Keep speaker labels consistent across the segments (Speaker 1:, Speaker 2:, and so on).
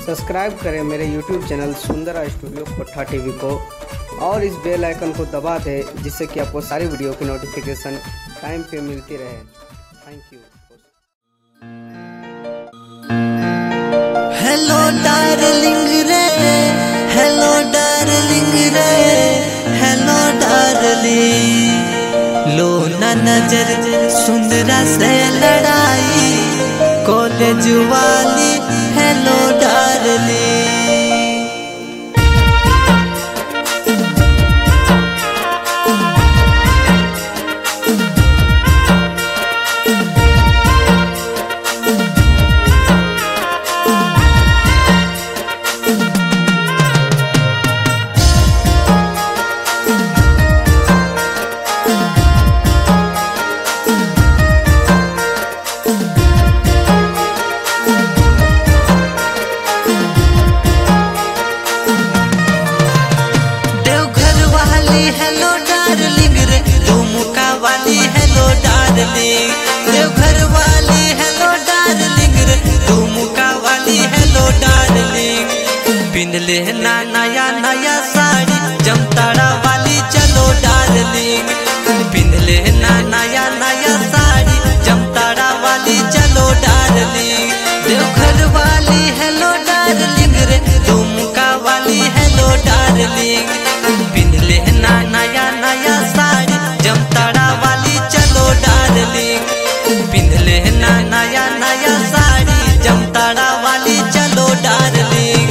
Speaker 1: Subscribe करें मेरे YouTube channel Sundara studio Kotha TV को और इस बेल आइकन को दबा दें जिससे कि आपको सारी वीडियो की नोटिफिकेशन टाइम पे मिलती रहे। Thank you.
Speaker 2: हेलो डार्लिंग रे, हेलो डार्लिंग रे, हेलो डार्लिंग। लो ना नजर सुंदरा से लड़ाई कॉलेज वाली, हेलो डार्लिंग। हेलो डार्लिंग रे, दुमुका वाली हेलो डार्लिंग। देवघर वाली हेलो डार्लिंग रे, दुमुका वाली हेलो डार्लिंग। पिन ले ना नया नया साड़ी, जमताड़ा वाली चलो डार्लिंग। पिन ले ना नया नया साड़ी, जमताड़ा वाली चलो डार्लिंग। देवघर वाली हेलो डार्लिंग रे, दुमुका वाली हेलो डार्लिंग। पिन ले ना नया नया साड़ी, जमताड़ा वाली चलो डार्लिंग। पिन ले ना नया नया साड़ी, जमताड़ा वाली चलो डार्लिंग।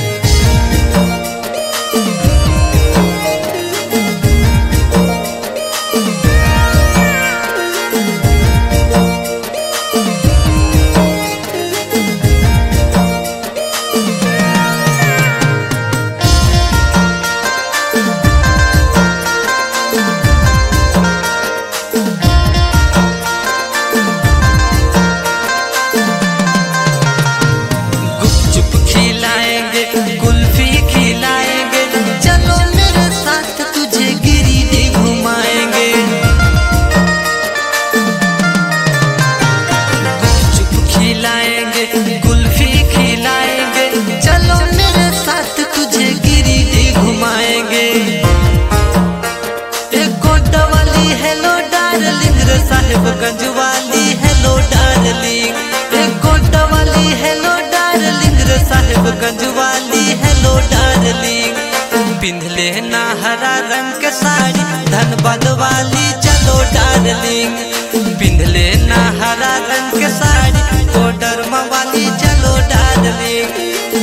Speaker 2: साहिबगंज वाली हेलो डार्लिंग, एक कोटा वाली हेलो डार्लिंग रे, साहिबगंज वाली हेलो डार्लिंग। पिंध ले ना हरा रंग के साड़ी, धनबाद वाली चलो डार्लिंग। पिंध ले ना हरा रंग के साड़ी, कोडरमा वाली चलो डार्लिंग।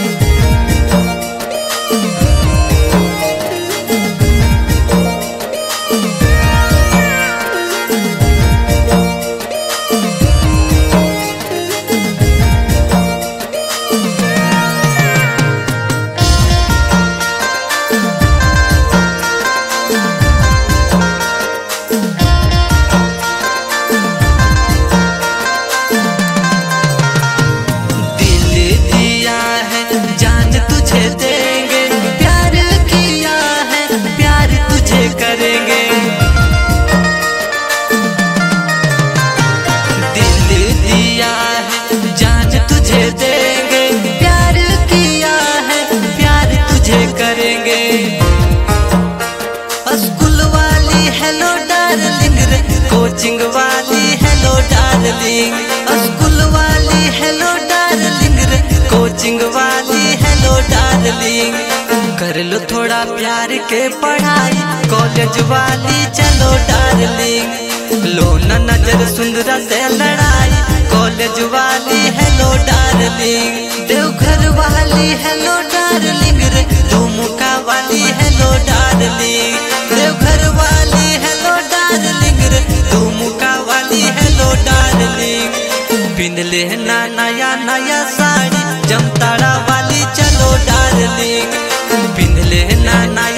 Speaker 2: स्कूल वाली हेलो डार्लिंग रे, कोचिंग वाली हेलो डार्लिंग। स्कूल वाली हेलो डार्लिंग रे, कोचिंग वाली हेलो डार्लिंग। कर लो थोड़ा प्यार के पढ़ाई, कॉलेज वाली चलो डार्लिंग। लो ना नजर सुंदरा से लड़ाई, कॉलेज वाली हेलो डार्लिंग। देवघर वाली हेलो डार्लिंग रे, दुमुका वाली हेलो डार्लिंग। देवघर वाली हेलो डार्लिंग रे, दुमुका वाली हेलो डार्लिंग। पिन ले ना नया नया साड़ी, जमताड़ा वाली चलो डार्लिंग। पिन ले ना नया